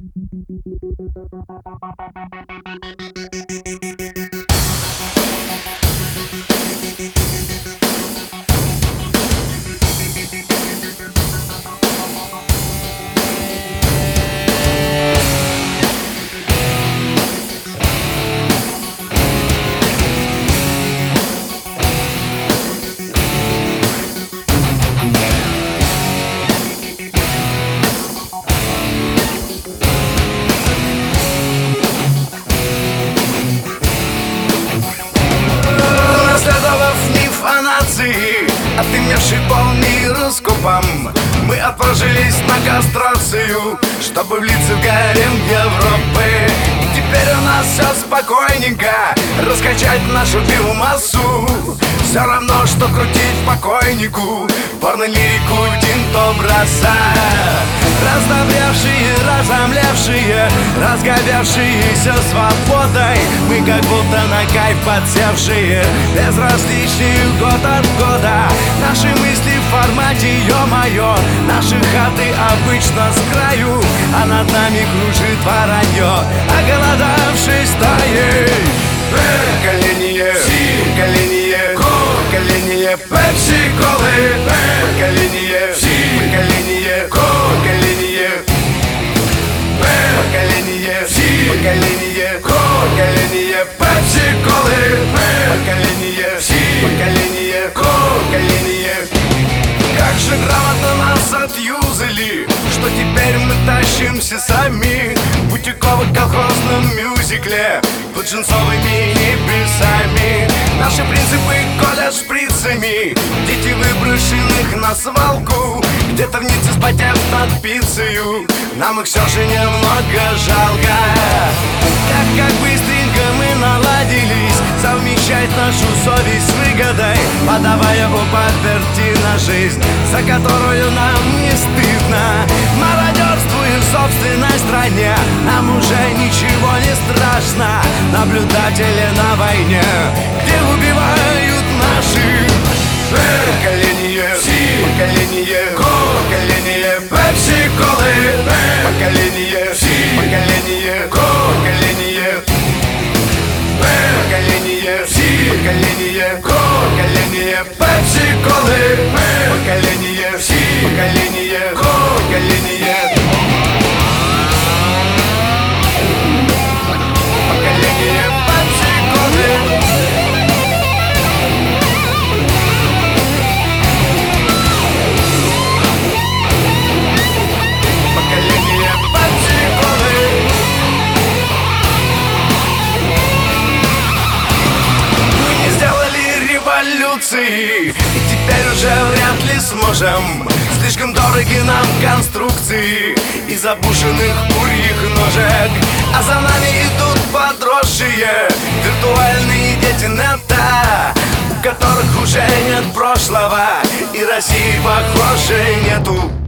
Отымевший полмира скопом, мы отложились на кастрацию, чтобы влиться в гарем Европы. И теперь у нас все спокойненько, раскачать нашу биомассу. Все равно, что крутить покойнику порно-лирику Тинто Брасса. Раздобревшие, разомлевшие, разговевшиеся свободой, мы как будто на кайф подсевшие, безразличные год от года. Наши мысли в формате ё-моё, наши хаты обычно с краю, а над нами кружит воронье, оголодавшей стаей. Поколение, поколение, поколение пепси-колы, поколение, поколение, поколение, поколение, поколение, поколение пепси-колы, поколение, поколение, поколение. Как же грамотно нас отюзали, что теперь мы тащимся сами в бутиково-колхозном мюзикле под джинсовыми небесами. Наши принципы колят шприцами, дети выброшенных на свалку, где-то в Ницце спотев над пиццею. Нам их все же немного жалко. Как быстренько мы наладились совмещать нашу совесть с выгодой, подавая у паперти на жизнь, за которую нам не стыдно. Мародерствуем в собственной стране, нам уже ничего не страшно. Наблюдатели на войне, где убивают наших. Поколение, поколение, поколение пепси-колы, поколение, поколение, поколение, поколение, поколение, поколение пепси-колы, поколение, поколение, поколение. И теперь уже вряд ли сможем. Слишком дороги нам конструкции из забушенных курьих ножек. А за нами идут подросшие виртуальные дети нета, у которых уже нет прошлого и России похожей нету.